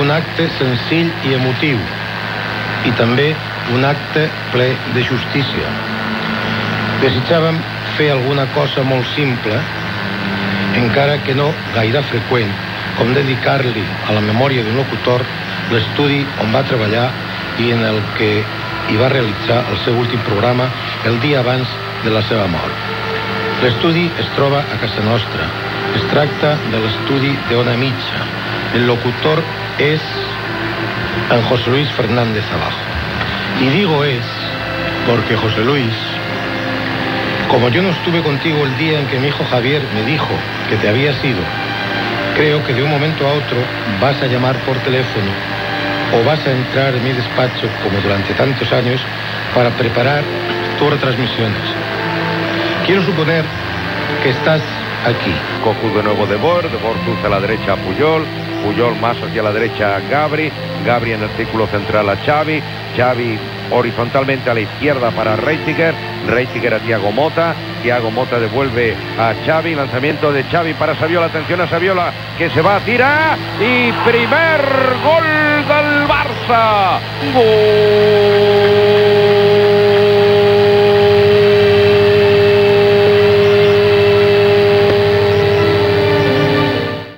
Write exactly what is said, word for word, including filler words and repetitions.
un acte senzill i emotiu i també un acte ple de justícia. Desitjàvem fer alguna cosa molt simple, encara que no gaire freqüent, com dedicar-li a la memòria d'un locutor l'estudi on va treballar i en el que hi va realitzar el seu últim programa el dia abans de la seva mort. L'estudi es troba a casa nostra. Es tracta de l'estudi d'Ona Mitja. El locutor es en José Luis Fernández Abajo. Y digo es porque José Luis, como yo no estuve contigo el día en que mi hijo Javier me dijo que te habías ido, creo que de un momento a otro vas a llamar por teléfono o vas a entrar en mi despacho, como durante tantos años, para preparar tus retransmisiones. Quiero suponer que estás aquí. Cocu de nuevo de Boer, de Boer cruza a la derecha a Puyol, Puyol más hacia la derecha a Gabri, Gabri en el círculo central a Xavi, Xavi horizontalmente a la izquierda para Reitiger, Reitiger a Thiago Mota, Thiago Mota devuelve a Xavi, lanzamiento de Xavi para Saviola, atención a Saviola que se va a tirar y primer gol del Barça. ¡Gol!